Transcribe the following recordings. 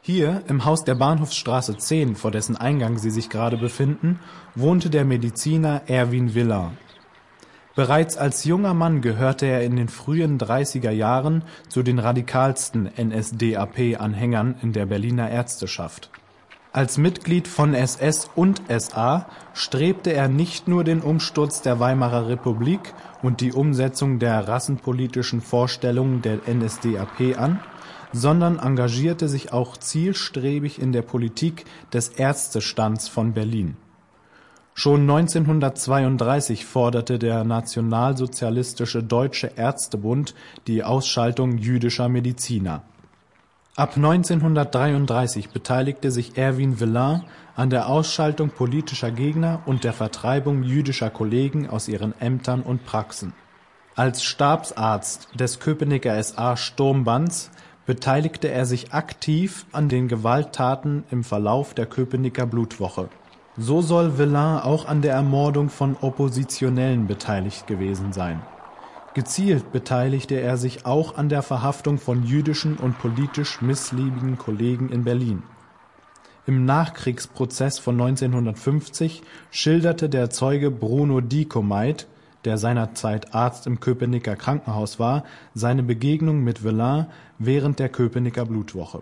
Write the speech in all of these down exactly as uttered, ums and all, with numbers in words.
Hier, im Haus der Bahnhofsstraße zehn, vor dessen Eingang Sie sich gerade befinden, wohnte der Mediziner Erwin Villain. Bereits als junger Mann gehörte er in den frühen dreißiger Jahren zu den radikalsten N S D A P-Anhängern in der Berliner Ärzteschaft. Als Mitglied von S S und S A strebte er nicht nur den Umsturz der Weimarer Republik und die Umsetzung der rassenpolitischen Vorstellungen der N S D A P an, sondern engagierte sich auch zielstrebig in der Politik des Ärztestands von Berlin. Schon neunzehnhundertzweiunddreißig forderte der nationalsozialistische Deutsche Ärztebund die Ausschaltung jüdischer Mediziner. Ab neunzehnhundertdreiunddreißig beteiligte sich Erwin Villain an der Ausschaltung politischer Gegner und der Vertreibung jüdischer Kollegen aus ihren Ämtern und Praxen. Als Stabsarzt des Köpenicker S A-Sturmbands beteiligte er sich aktiv an den Gewalttaten im Verlauf der Köpenicker Blutwoche. So soll Villain auch an der Ermordung von Oppositionellen beteiligt gewesen sein. Gezielt beteiligte er sich auch an der Verhaftung von jüdischen und politisch missliebigen Kollegen in Berlin. Im Nachkriegsprozess von neunzehnhundertfünfzig schilderte der Zeuge Bruno Dicomeit, der seinerzeit Arzt im Köpenicker Krankenhaus war, seine Begegnung mit Villain während der Köpenicker Blutwoche.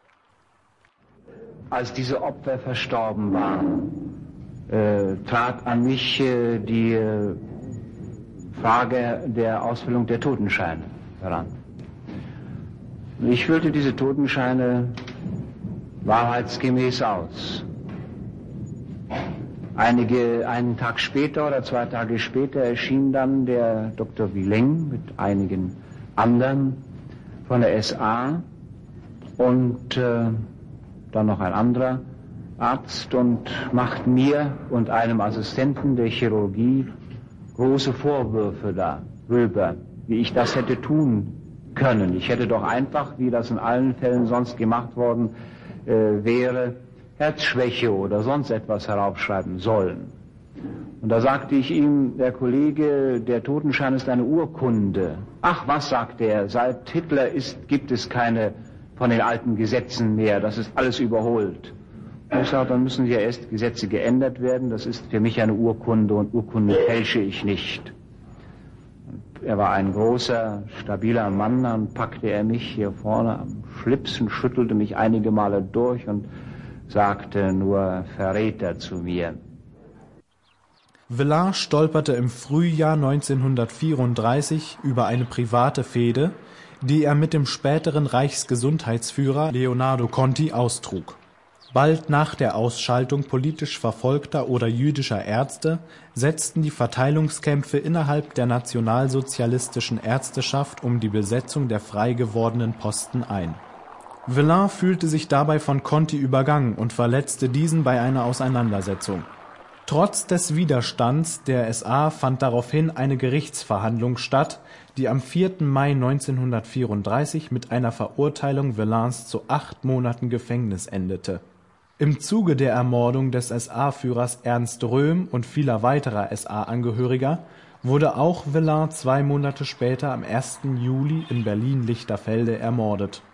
Als diese Opfer verstorben waren, äh, trat an mich äh, die äh, Frage der Ausfüllung der Totenscheine heran. Ich füllte diese Totenscheine wahrheitsgemäß aus. Einige, einen Tag später oder zwei Tage später erschien dann der Doktor Villain mit einigen anderen von der S A und äh, dann noch ein anderer Arzt und macht mir und einem Assistenten der Chirurgie große Vorwürfe darüber, wie ich das hätte tun können. Ich hätte doch einfach, wie das in allen Fällen sonst gemacht worden äh, wäre, Herzschwäche oder sonst etwas heraufschreiben sollen. Und da sagte ich ihm, der Kollege, der Totenschein ist eine Urkunde. Ach, was, sagte er, seit Hitler ist, gibt es keine von den alten Gesetzen mehr, das ist alles überholt. Und ich sage, dann müssen ja erst Gesetze geändert werden, das ist für mich eine Urkunde und Urkunde fälsche ich nicht. Und er war ein großer, stabiler Mann, dann packte er mich hier vorne am Schlips und schüttelte mich einige Male durch und sagte nur Verräter zu mir. Villain stolperte im Frühjahr neunzehnhundertvierunddreißig über eine private Fehde, die er mit dem späteren Reichsgesundheitsführer Leonardo Conti austrug. Bald nach der Ausschaltung politisch verfolgter oder jüdischer Ärzte setzten die Verteilungskämpfe innerhalb der nationalsozialistischen Ärzteschaft um die Besetzung der frei gewordenen Posten ein. Villain fühlte sich dabei von Conti übergangen und verletzte diesen bei einer Auseinandersetzung. Trotz des Widerstands der S A fand daraufhin eine Gerichtsverhandlung statt, die am vierten Mai neunzehnhundertvierunddreißig mit einer Verurteilung Villains zu acht Monaten Gefängnis endete. Im Zuge der Ermordung des S A-Führers Ernst Röhm und vieler weiterer S A-Angehöriger wurde auch Villain zwei Monate später am ersten Juli in Berlin-Lichterfelde ermordet.